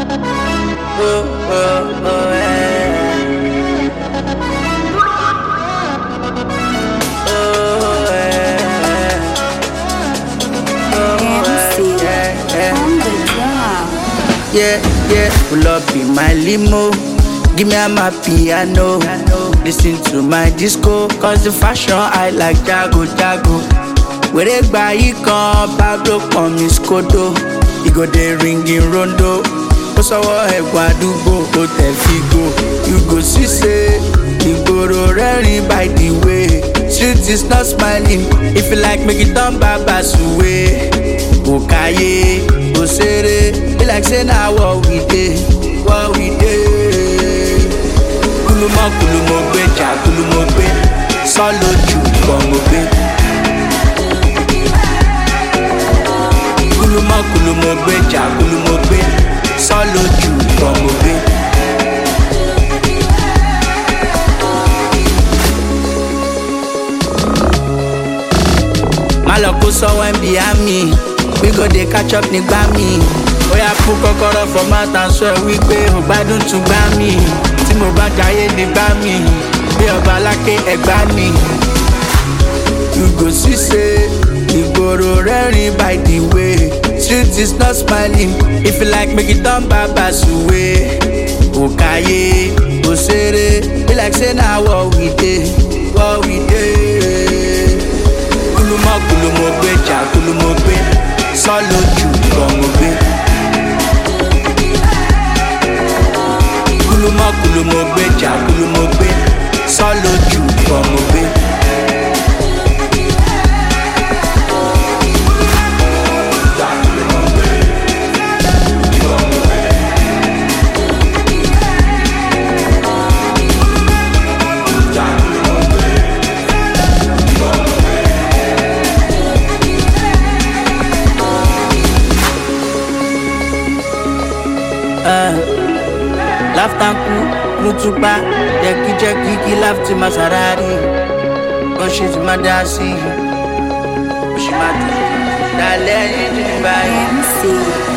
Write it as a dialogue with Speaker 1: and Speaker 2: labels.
Speaker 1: Yeah, pull up in my limo. Give me my piano. Listen to my disco. Cause the fashion I like jago. Where gba ikan Pablo pon mi skodo. You go dey ringing rondo. Ó sọ́wọ́ ẹ̀gbọ́n àdúgbò ó tẹ̀ figo. You go see say ìgboro rẹ́rìn by the way. Street is not smiling. If you like make it turn baba suwe. Òkàyé òṣèré be like say na what we dey. Kulumo gbé kulumo gbé sọ́lọ́ jù kọ́ mo gbé. Kulumo gbé kulumo gbé sọ́lọ́ jù kọ́ mo gbé. Má lọ kó sọ́wọ́ ń bí àmì, we go dey catch up nígbà mi. Oya fún kọ́kọ́rọ́ for mouth and swear wípé ò gbádùn tún gbá mi. Tí mo bá jayé nígbà mi, bí ọba aláké ẹ̀gbá mi. You go see say ìgboro rẹ́rìn by the way. Street is not smiling. If you like make it turn baba suwe. Òkàyé òṣèré be like say na what we dey. Kulumo gbé kulumo gbé sọ́lọ́ jù kọ́ mo gbé. Kulumo gbé kulumo gbé sọ́lọ́ jù kọ́ mo gbé. Laughter kutupa, jeki lafti Maserati. Oh she's my dasi, she my darling,